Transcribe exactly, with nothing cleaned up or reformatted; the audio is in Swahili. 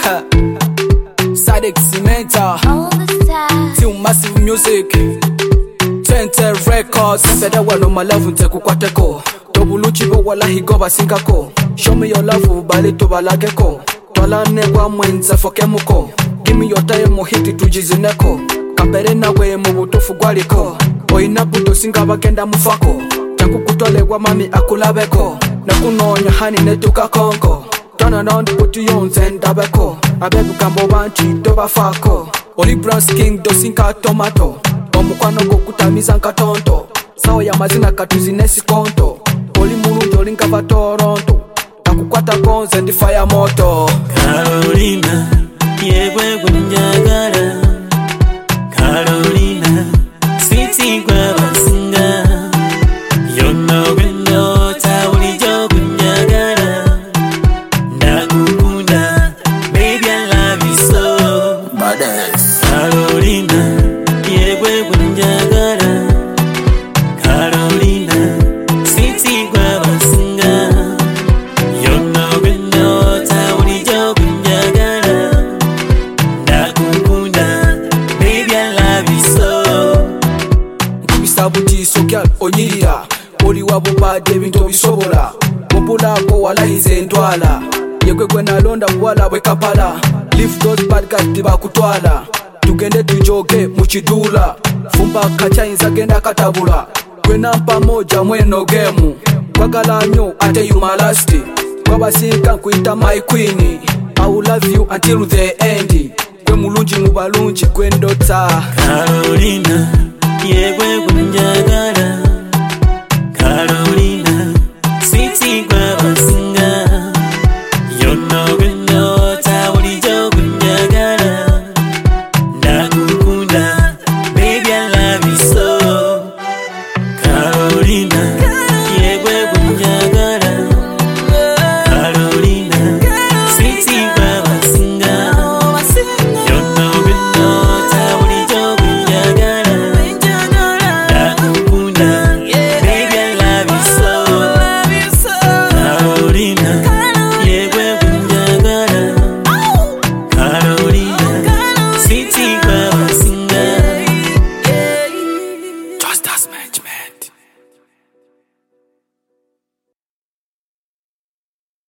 Sadik Cementa, Team Massive Music, Tente Records. Better one on my love unte kukwateko. Double chibo wala higoba sinkako. Show me your love bali to balageko. Twala negwa mwenza fokemuko. Give me your time mohiti tujizineko. Kampere na we mubutofu gwaliko. Oina buto singa bakenda mufako. Changu kutolewa mami akulabeko. Na kunonya hani netuka konko. Turn around put you on zendabeko. Abebu kambo banchi doba fako. Oli brown skin do sinka tomato. Omukwano go kutamiza nkatonto. Sao ya mazina katuzinesi konto. Oli muru joli nkava Toronto. Nakukwata konze ndi fire moto. Carolina, yegwe kunjagala. Carolina, sweetie kwa basinga. Yono wendo ta ulijo kunjagala. Ndakukunda, baby I love you so. Badass. Carolina, yegwe kunjagala. Carolina, sweetie kwa basinga. Yono wendo ta ulijo kunjagala. Ndakukunda, baby I love you so. Kubisabuti sokyal onyira. Oli wabubade bintu bisobola. Mopula ko walahize ntwala. Yegwe gwe nalonda bwala bwe kapala. Leave those bad guys tiba kutwala. Tugende tujoge muchidula. Fumba kachayinza genda katabula. Gwe nampa moja mweno gemu. Kwagala nyo ate you my last. Kwabasika nkuita my queen. I will love you until the end. Gwe mulungi mubalungi gwe ndota. Carolina, yegwe kunjagala. Carolina, sweetie kwa basinga. Yono